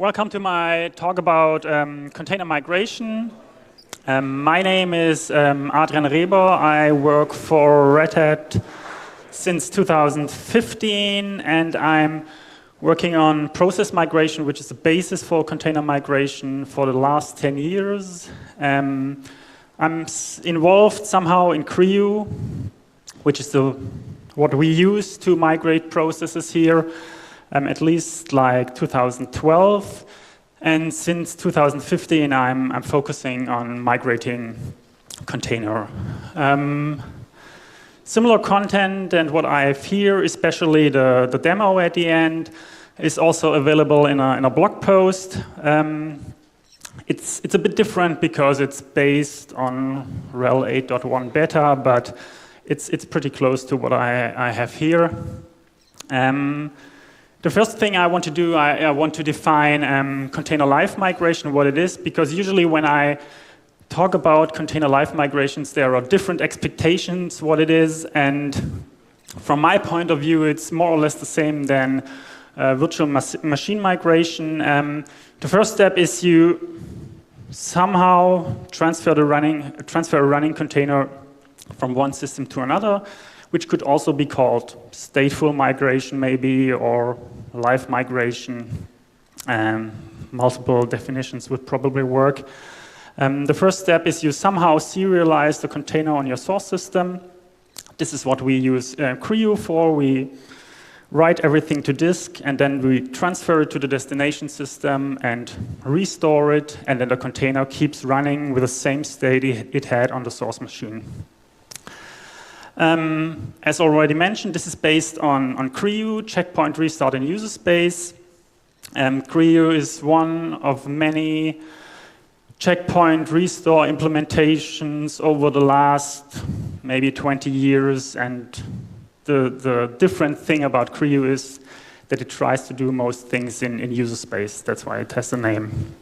Welcome to my talk about container migration. My name is Adrian Reber. I work for Red Hat since 2015, and I'm working on process migration, which is the basis for container migration for the last 10 years. I'm involved somehow in CRIU, which is what we use to migrate processes here. At least like 2012, and since 2015 I'm focusing on migrating container. Similar content and what I have here, especially the demo at the end, is also available in a blog post. It's a bit different because it's based on RHEL 8.1 beta, but it's pretty close to what I have here. The first thing I want to do, I want to define container live migration, what it is, because usually when I talk about container live migrations, there are different expectations what it is, and from my point of view, it's more or less the same than virtual machine migration. The first step is you somehow transfer a running container from one system to another, which could also be called stateful migration maybe, or live migration. Multiple definitions would probably work. The first step is you somehow serialize the container on your source system. This is what we use CRIU for. We write everything to disk, and then we transfer it to the destination system and restore it, and then the container keeps running with the same state it had on the source machine. As already mentioned, this is based on CRIU, checkpoint restart in user space. CRIU is one of many checkpoint restore implementations over the last maybe 20 years, and the different thing about CRIU is that it tries to do most things in user space. That's why it has the name.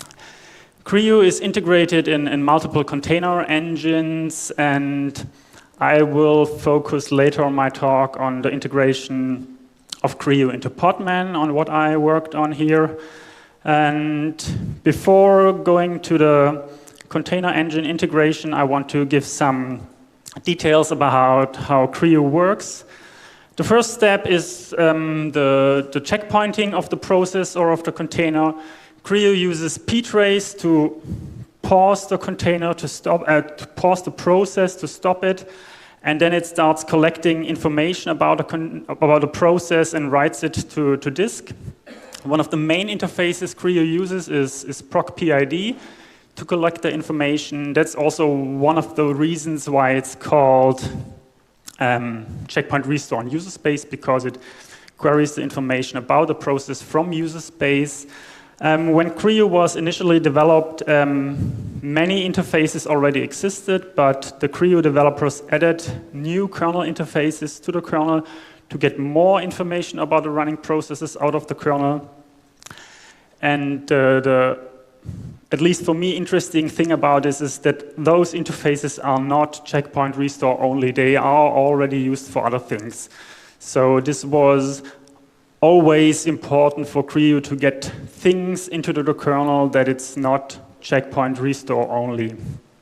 CRIU is integrated in multiple container engines, and I will focus later on my talk on the integration of CRIU into Podman, on what I worked on here. And before going to the container engine integration, I want to give some details about how CRIU works. The first step is the checkpointing of the process or of the container. CRIU uses ptrace to pause the container to stop, to pause the process to stop it, and then it starts collecting information about the process and writes it to disk. One of the main interfaces CRIU uses is procPID to collect the information. That's also one of the reasons why it's called checkpoint restore in user space, because it queries the information about the process from user space. When CRIU was initially developed, many interfaces already existed, but the CRIU developers added new kernel interfaces to the kernel to get more information about the running processes out of the kernel. And at least for me, interesting thing about this is that those interfaces are not checkpoint restore only. They are already used for other things. So this was always important for CRIU to get things into the kernel that it's not checkpoint restore only.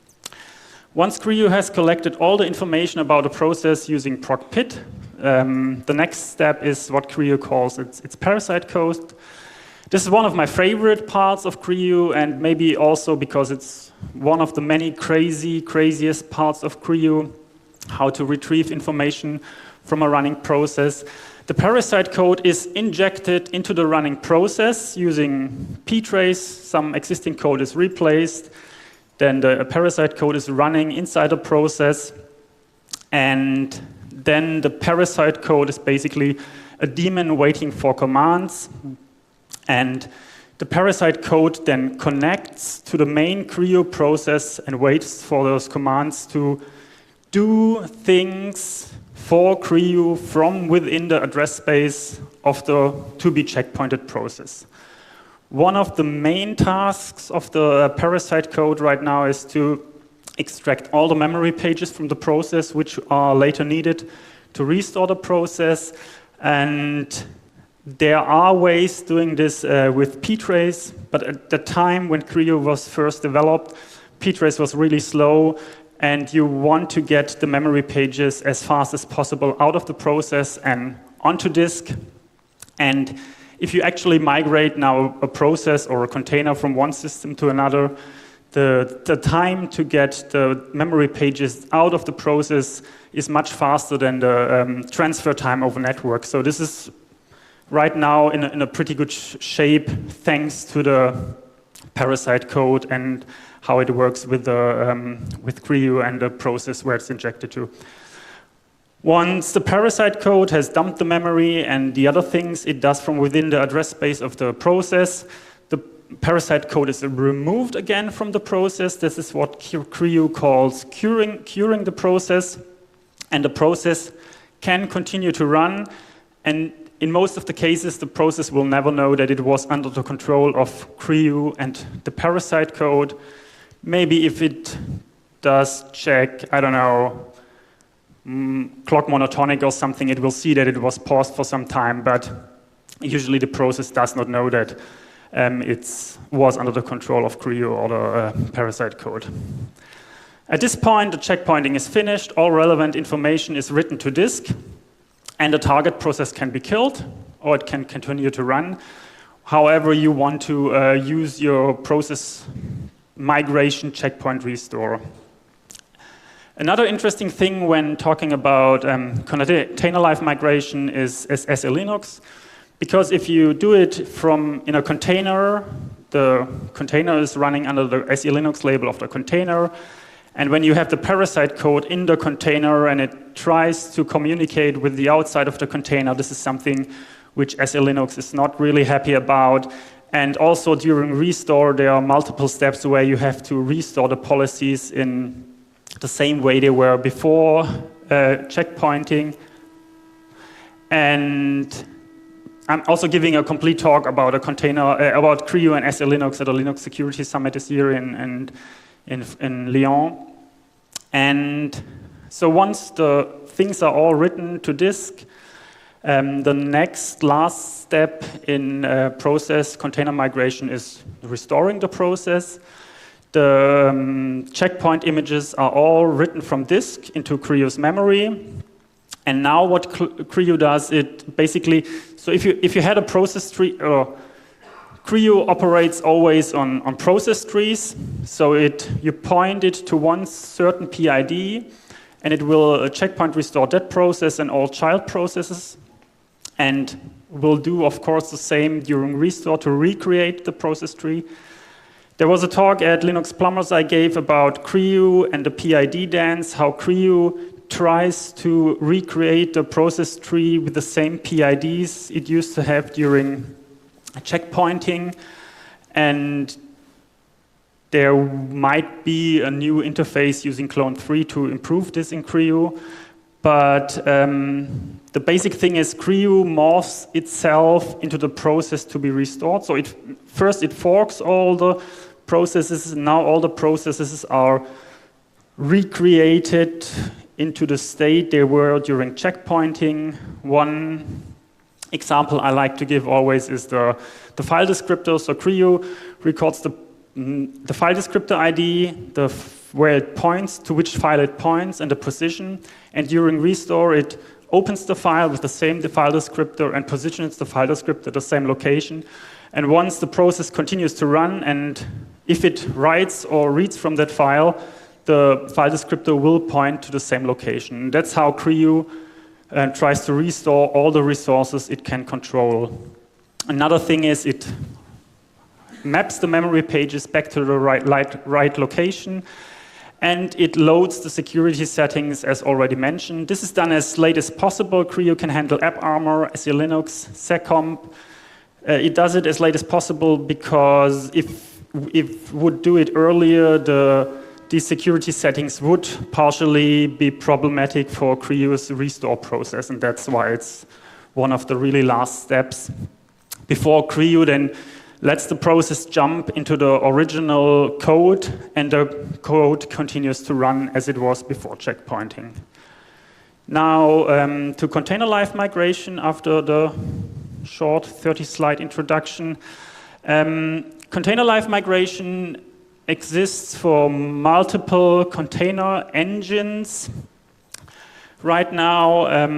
Once CRIU has collected all the information about the process using procPID, the next step is what CRIU calls its parasite code. This is one of my favorite parts of CRIU, and maybe also because it's one of the many craziest parts of CRIU, how to retrieve information from a running process. The parasite code is injected into the running process using ptrace. Some existing code is replaced. Then the parasite code is running inside the process. And then the parasite code is basically a daemon waiting for commands. And the parasite code then connects to the main CRIU process and waits for those commands to do things for CRIU from within the address space of the to-be checkpointed process. One of the main tasks of the parasite code right now is to extract all the memory pages from the process, which are later needed to restore the process. And There are ways doing this with ptrace, but at the time when Creo was first developed, ptrace was really slow, and you want to get the memory pages as fast as possible out of the process and onto disk. And if you actually migrate now a process or a container from one system to another, the time to get the memory pages out of the process is much faster than the transfer time over network. So this is right now in a pretty good shape thanks to the Parasite code and how it works with Creo and the process where it's injected to. Once the Parasite code has dumped the memory and the other things it does from within the address space of the process, the Parasite code is removed again from the process. This is what Creo calls curing the process, and the process can continue to run, and in most of the cases the process will never know that it was under the control of Creo and the Parasite code. Maybe if it does check, I don't know, clock monotonic or something, it will see that it was paused for some time, but usually the process does not know that it was under the control of Creo or the Parasite code. At this point, the checkpointing is finished, all relevant information is written to disk, and the target process can be killed, or it can continue to run. However you want to use your process migration checkpoint restore. Another interesting thing when talking about container life migration is SE Linux, because if you do it from in a container, the container is running under the SE Linux label of the container, and when you have the Parasite code in the container and it tries to communicate with the outside of the container, this is something which SE Linux is not really happy about. And also during restore, there are multiple steps where you have to restore the policies in the same way they were before checkpointing. And I'm also giving a complete talk about a container, about Creo and SE Linux at the Linux Security Summit this year in Lyon. And so once the things are all written to disk, the next last step in process container migration is restoring the process. The checkpoint images are all written from disk into Creo's memory. And now what Creo does, it basically, so if you had a process tree, Creo operates always on process trees, so you point it to one certain PID, and it will checkpoint restore that process and all child processes, and will do, of course, the same during restore to recreate the process tree. There was a talk at Linux Plumbers I gave about Creo and the PID dance, how Creo tries to recreate the process tree with the same PIDs it used to have during checkpointing, and there might be a new interface using Clone 3 to improve this in Creo, but the basic thing is Creo morphs itself into the process to be restored. So first it forks all the processes, and now all the processes are recreated into the state they were during checkpointing. One example I like to give always is the file descriptor. So Creo records the file descriptor ID, where it points, to which file it points, and the position. And during restore, it opens the file with the same file descriptor and positions the file descriptor at the same location. And once the process continues to run, and if it writes or reads from that file, the file descriptor will point to the same location. That's how Creo tries to restore all the resources it can control. Another thing is it maps the memory pages back to the right location, and it loads the security settings as already mentioned. This is done as late as possible. Creo can handle AppArmor, SE Linux, Seccomp. It does it as late as possible because if it would do it earlier, these security settings would partially be problematic for Creo's restore process, and that's why it's one of the really last steps before Creo then lets the process jump into the original code, and the code continues to run as it was before checkpointing. Now, to container life migration after the short 30-slide introduction. Container live migration exists for multiple container engines. Right now,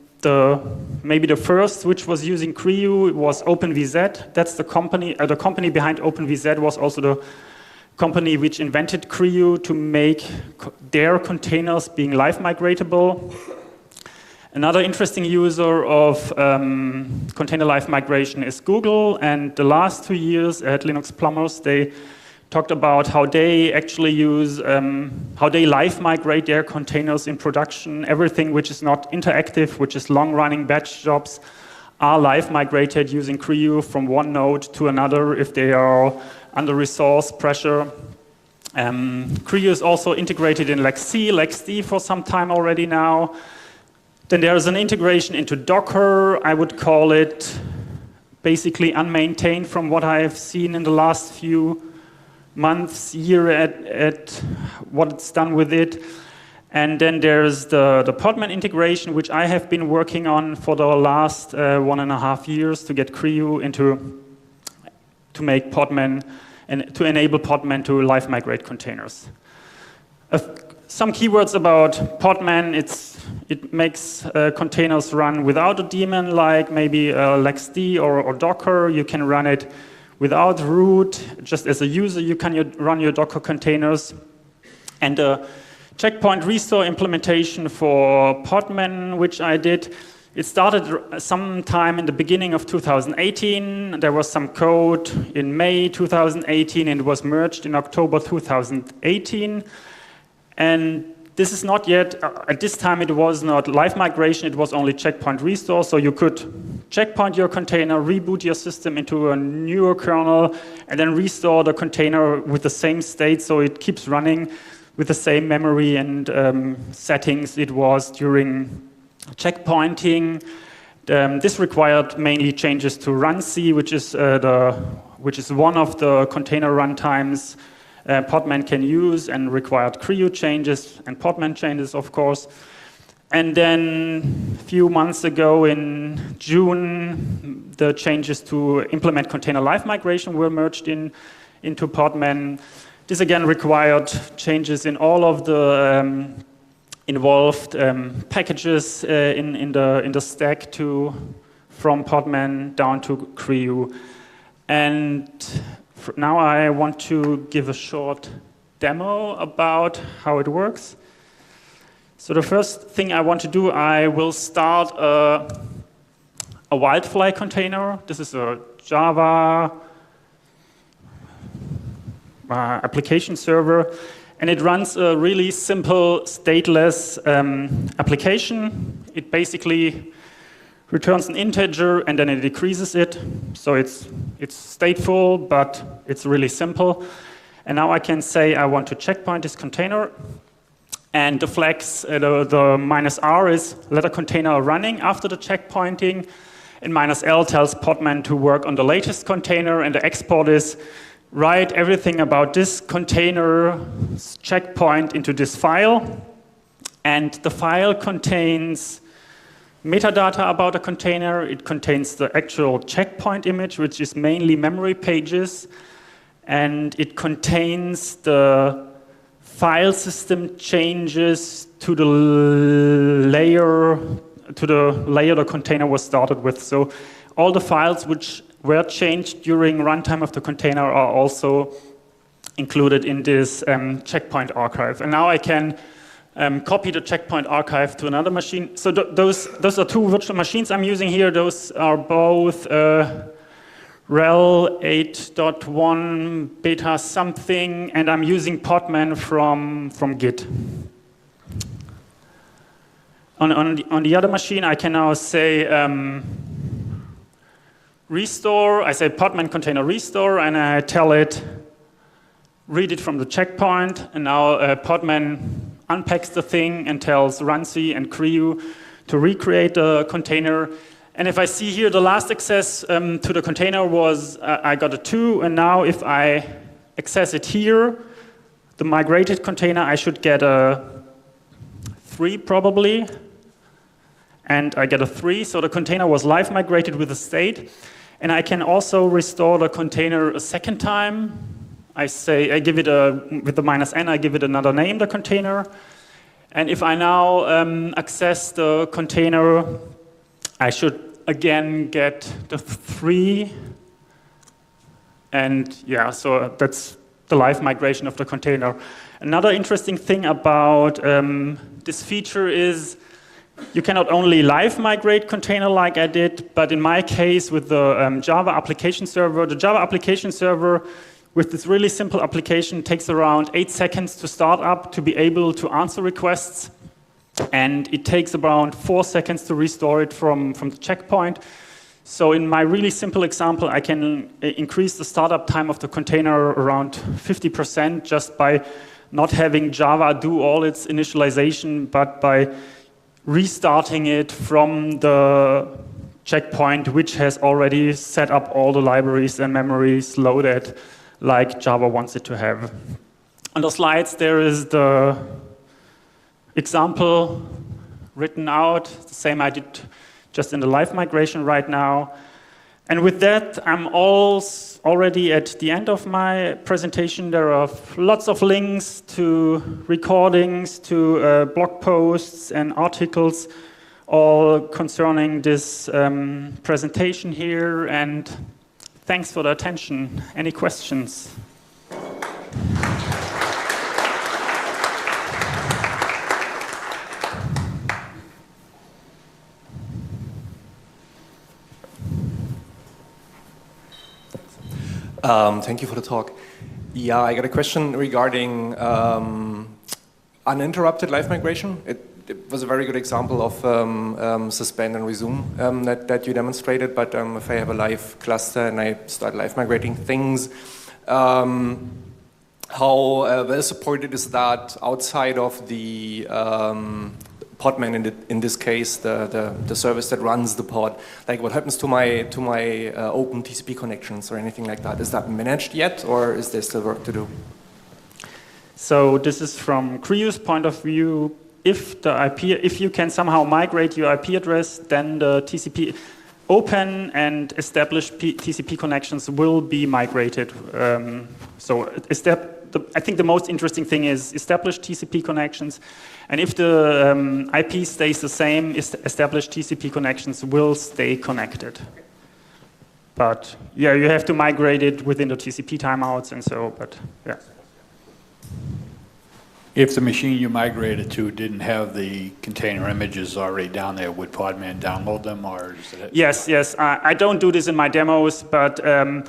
maybe the first which was using CREU was OpenVZ. That's the company behind OpenVZ was also the company which invented CREU to make their containers being live migratable. Another interesting user of container live migration is Google, and the last 2 years at Linux Plumbers, they talked about how they actually use, how they live migrate their containers in production. Everything which is not interactive, which is long-running batch jobs, are live migrated using CREU from one node to another if they are under resource pressure. CREU is also integrated in LXD for some time already now. Then there is an integration into Docker. I would call it basically unmaintained from what I have seen in the last few months, year at what it's done with it. And then there's the Podman integration, which I have been working on for the last 1.5 years to get CREU to make Podman and to enable Podman to live migrate containers. Some keywords about Podman: it makes containers run without a daemon, like maybe LXD or Docker. You can run it without root. Just as a user, you can run your Docker containers. And the checkpoint restore implementation for Podman, which I did, it started sometime in the beginning of 2018. There was some code in May 2018, and it was merged in October 2018. And this is not yet, at this time it was not live migration, it was only checkpoint restore. So you could checkpoint your container, reboot your system into a newer kernel, and then restore the container with the same state so it keeps running with the same memory and settings it was during checkpointing. This required mainly changes to runc, which is one of the container runtimes Podman can use, and required CREU changes and Podman changes, of course. And then a few months ago in June, the changes to implement container live migration were merged into Podman. This again required changes in all of the involved packages in the stack from Podman down to CREU. And now I want to give a short demo about how it works. So the first thing I want to do, I will start a Wildfly container. This is a Java application server, and it runs a really simple stateless application. It basically returns an integer and then it decreases it. So it's stateful, but it's really simple. And now I can say I want to checkpoint this container. And the flags, the -R is let a container running after the checkpointing. And -L tells Podman to work on the latest container. And the export is write everything about this container checkpoint into this file. And the file contains metadata about a container. It contains the actual checkpoint image, which is mainly memory pages. And it contains the file system changes to the layer the container was started with. So all the files which were changed during runtime of the container are also included in this checkpoint archive. And now I can copy the checkpoint archive to another machine. So those are two virtual machines I'm using here. Those are both RHEL 8.1 beta something, and I'm using Podman from Git. On the other machine, I can now say restore. I say Podman container restore, and I tell it read it from the checkpoint. And now Podman unpacks the thing and tells runc and CREU to recreate the container. And if I see here the last access to the container was I got a 2, and now if I access it here, the migrated container, I should get a 3 probably. and I get a 3, so the container was live migrated with a state. And I can also restore the container a second time. I give it with the -n, I give it another name, the container. And if I now access the container, I should again get the 3. And yeah, so that's the live migration of the container. Another interesting thing about this feature is you cannot only live migrate container like I did, but in my case with the Java application server, the Java application server with this really simple application takes around 8 seconds to start up to be able to answer requests. And it takes around 4 seconds to restore it from the checkpoint. So in my really simple example, I can increase the startup time of the container around 50% just by not having Java do all its initialization, but by restarting it from the checkpoint, which has already set up all the libraries and memories loaded like Java wants it to have. On the slides, there is the example written out, the same I did just in the live migration right now. And with that, I'm already at the end of my presentation. There are lots of links to recordings, to blog posts and articles, all concerning this presentation here. And thanks for the attention. Any questions? Thank you for the talk. Yeah, I got a question regarding uninterrupted live migration. It was a very good example of suspend and resume that you demonstrated, but if I have a live cluster and I start live migrating things, how well supported is that outside of the Podman in this case, the service that runs the pod? Like what happens to my open TCP connections or anything like that? Is that managed yet, or is there still work to do? So this is from Creo's point of view. If you can somehow migrate your IP address, then the TCP open and established TCP connections will be migrated. I think the most interesting thing is established TCP connections. And if the IP stays the same, established TCP connections will stay connected. But yeah, you have to migrate it within the TCP timeouts and so, but yeah. If the machine you migrated to didn't have the container images already down there, would Podman download them, or is it? Yes. I don't do this in my demos, but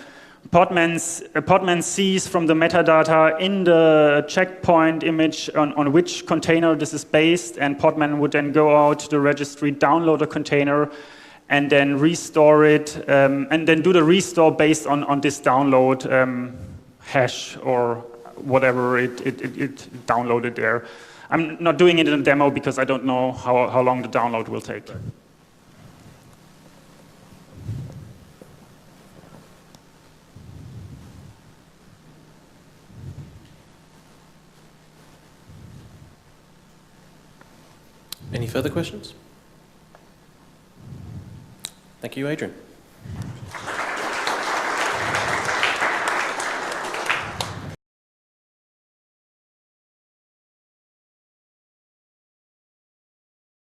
Podman sees from the metadata in the checkpoint image on which container this is based, and Podman would then go out to the registry, download a container, and then restore it, and then do the restore based on this download hash or whatever it downloaded there. I'm not doing it in a demo because I don't know how long the download will take. Right. Any further questions? Thank you, Adrian.